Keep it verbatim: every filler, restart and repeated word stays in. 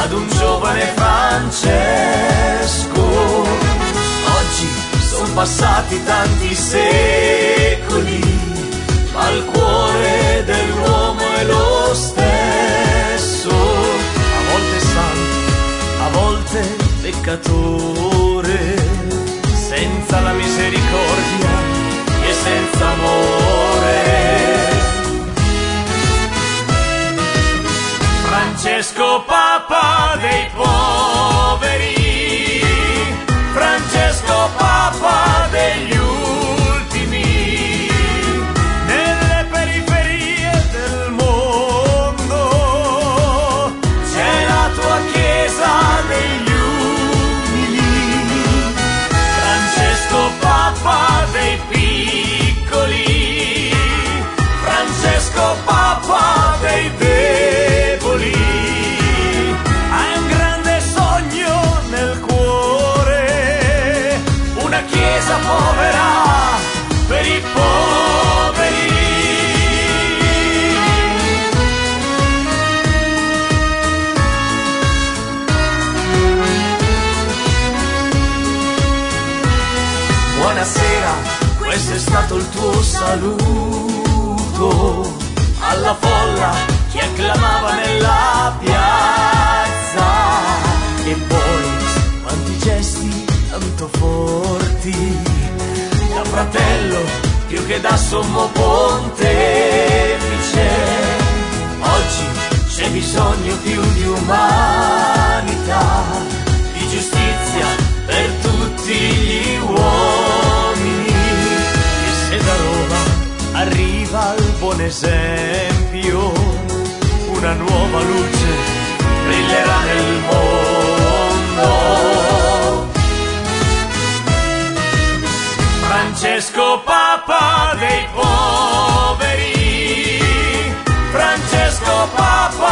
ad un giovane Francesco. Oggi son passati tanti secoli, ma il cuore dell'uomo è lo stesso. A volte santo, a volte peccatore, senza la misericordia e senza amore. Francesco, papa dei poveri, Francesco, papa degli ultimi, nelle periferie del mondo c'è la tua chiesa degli umili. Francesco, papa dei piccoli, Francesco, papa dei deboli. Hai un grande sogno nel cuore, una chiesa povera per i poveri. Buonasera, questo è stato il tuo saluto alla folla che acclamava nella piazza. E poi quanti gesti tanto forti, da fratello più che da sommo pontefice. Oggi c'è bisogno più di umanità, di giustizia per tutti gli uomini. E se da Roma arriva il buon esempio, una nuova luce brillerà nel mondo. Francesco, papa dei poveri, Francesco, papa